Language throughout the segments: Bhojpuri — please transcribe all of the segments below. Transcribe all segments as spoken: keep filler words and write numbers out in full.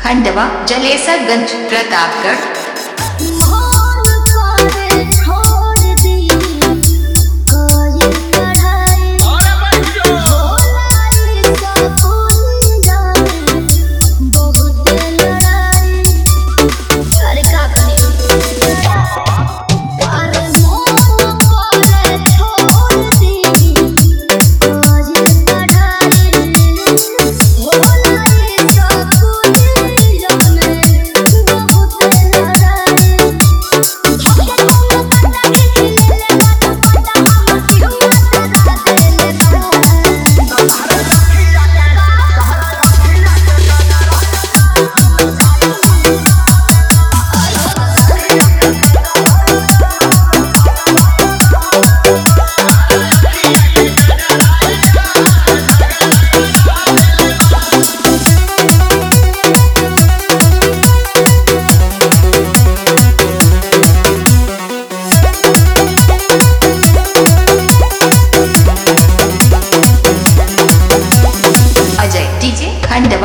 खंडवा जलेसरगंज प्रतापगढ़। खंडवा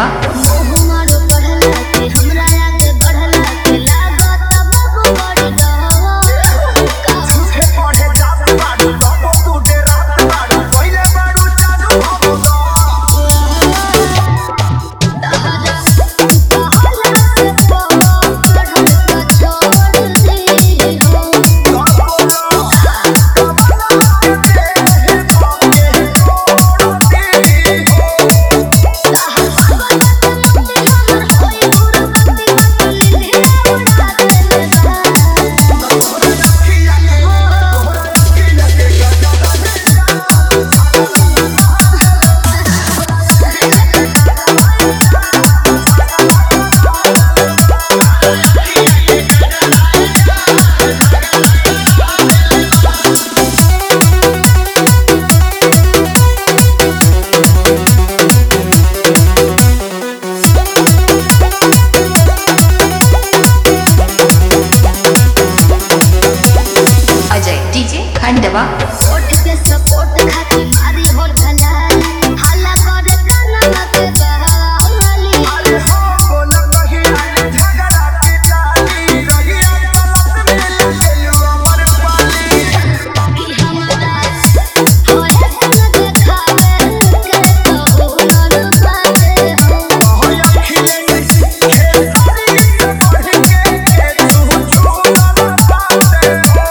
खंडवा वोट के सपोर्ट खातिर मारी हो ढलाई हल्ला करे काना के बहाली अरे हो बोला कहीं आए झगड़ा के डाली रही गलत में लगेलू अमर पाली कि हमरा होए सन देखावे के तो हुनर बाटे हो हो अखिले से खेल सारी से बढ़ के तू झूठा बाटे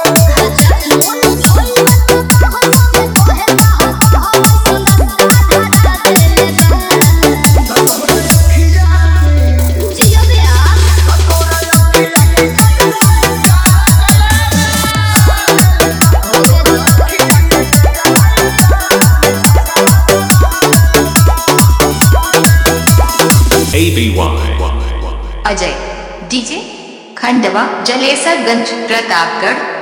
A B Y Ajay DJ Khandwa Jalesarganj Pratapgarh.